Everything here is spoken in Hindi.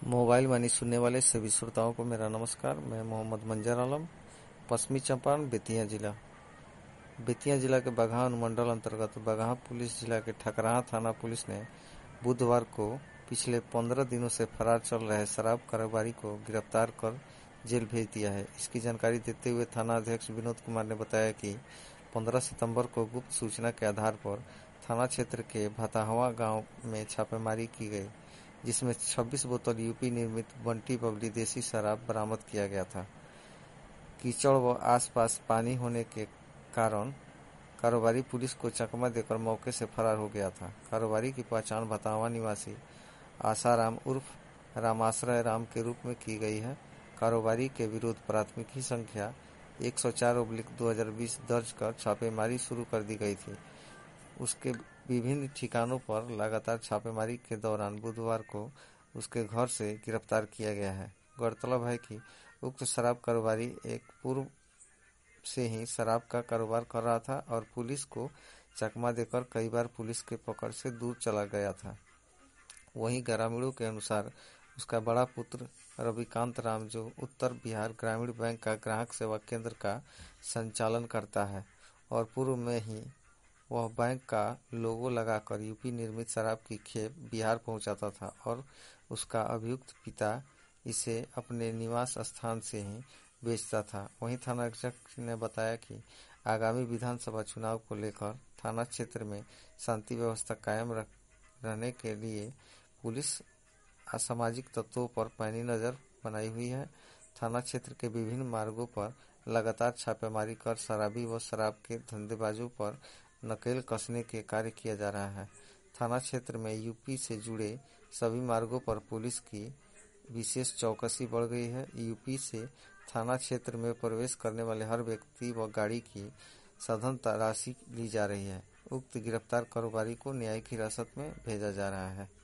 मोबाइल वाणी सुनने वाले सभी श्रोताओं को मेरा नमस्कार। मैं मोहम्मद मंजर आलम, पश्चिमी चंपारण बेतिया जिला के बगहा अनुमंडल अंतर्गत बगहा पुलिस जिला के ठकराहा थाना पुलिस ने बुधवार को पिछले 15 दिनों से फरार चल रहे शराब कारोबारी को गिरफ्तार कर जेल भेज दिया है। इसकी जानकारी देते हुए थाना अध्यक्ष विनोद कुमार ने बताया कि 15 सितंबर को गुप्त सूचना के आधार पर थाना क्षेत्र के भताहवा गांव में छापेमारी की गई, जिसमें 26 बोतल यूपी निर्मित बंटी बबली देसी शराब बरामद किया गया था। कीचड़ व आसपास पानी होने के कारण कारोबारी पुलिस को चकमा देकर मौके से फरार हो गया था। कारोबारी की पहचान भताहवा निवासी आसाराम उर्फ रामाश्रय राम के रूप में की गई है। कारोबारी के विरुद्ध प्राथमिकी संख्या 104/2020 दर्ज कर छापेमारी शुरू कर दी गई थी। उसके विभिन्न ठिकानों पर लगातार छापेमारी के दौरान बुधवार को उसके घर से गिरफ्तार किया गया है। गौरतलब है कि उक्त शराब कारोबारी एक पूर्व से ही शराब का कारोबार कर रहा था और पुलिस को चकमा देकर कई बार पुलिस के पकड़ से दूर चला गया था। वहीं ग्रामीणों के अनुसार उसका बड़ा पुत्र रविकांत राम, जो उत्तर बिहार ग्रामीण बैंक का ग्राहक सेवा केंद्र का संचालन करता है और पूर्व में ही वह बैंक का लोगो लगाकर यूपी निर्मित शराब की खेप बिहार पहुंचाता था और उसका अभियुक्त पिता इसे अपने निवास स्थान से ही बेचता था। वहीं थाना अध्यक्ष ने बताया कि आगामी विधानसभा चुनाव को लेकर थाना क्षेत्र में शांति व्यवस्था कायम रहने के लिए पुलिस असामाजिक तत्वों पर पैनी नजर बनाई हुई है। थाना क्षेत्र के विभिन्न मार्गों पर लगातार छापेमारी कर शराबी व शराब के धंधेबाजों पर नकेल कसने के कार्य किया जा रहा है। थाना क्षेत्र में यूपी से जुड़े सभी मार्गों पर पुलिस की विशेष चौकसी बढ़ गई है। यूपी से थाना क्षेत्र में प्रवेश करने वाले हर व्यक्ति व गाड़ी की सघन तलाशी ली जा रही है। उक्त गिरफ्तार कारोबारी को न्यायिक हिरासत में भेजा जा रहा है।